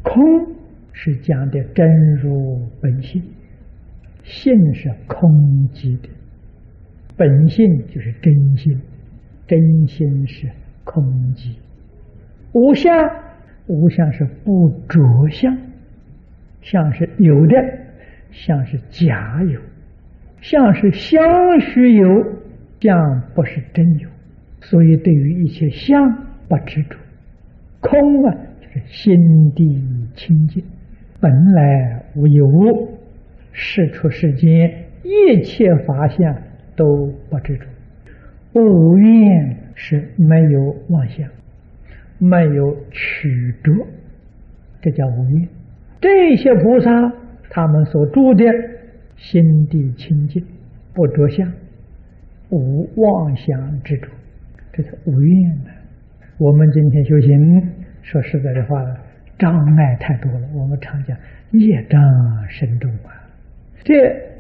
空是讲的真如本性，性是空寂的，本性就是真心，真心是空寂。无相，无相是不着相，相是有的，相是假有，相是相续有，相不是真有。所以对于一切相不执着。空啊，就是心地清净，本来无一物，事出世间一切法相都不执着。无愿是没有妄想，没有取着，这叫无愿。这些菩萨他们所住的心地清净，不着相，无妄想执着，这是无愿的。我们今天修行，说实在的话，障碍太多了。我们常讲业障深重啊，这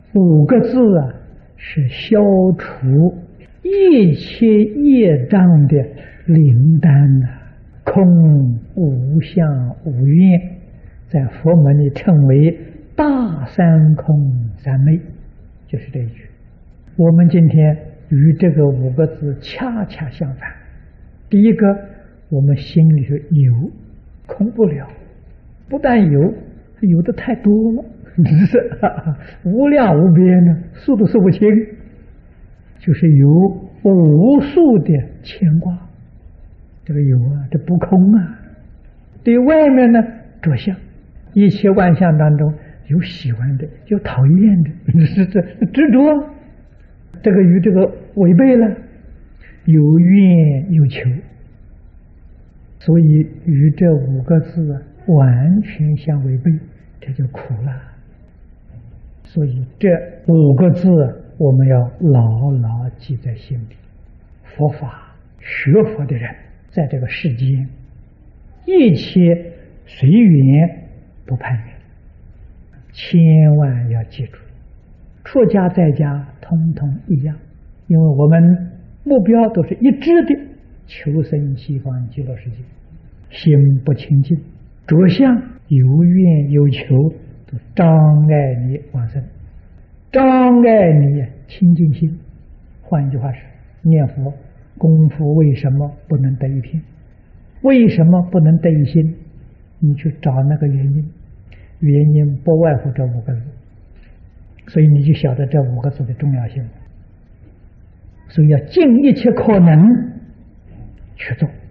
5个字啊，是消除一切业障的灵丹啊。空无相无愿，在佛门里称为大三空三昧，就是这一句。我们今天与这个5个字恰恰相反。第一个，我们心里头有，空不了，不但有的太多了，无量无边呢，数都数不清，就是有无数的牵挂。这个有啊，这不空啊。对外面呢着相，一切万象当中有喜欢的，有讨厌的，这执着，这个与这个违背了，有愿有求，所以与这5个字啊完全相违背，这就苦了。所以这5个字我们要牢牢记在心里。佛法学佛的人在这个世间，一切随缘不攀缘，千万要记住。出家在家通通一样，因为我们目标都是一致的，求生西方极乐世界。心不清净，着相有愿有求，都障碍你往生，障碍你清净心。换一句话是，念佛功夫为什么不能得一片？为什么不能得一心？你去找那个原因，原因不外乎这5个字，所以你就晓得这5个字的重要性。所以要尽一切可能去做。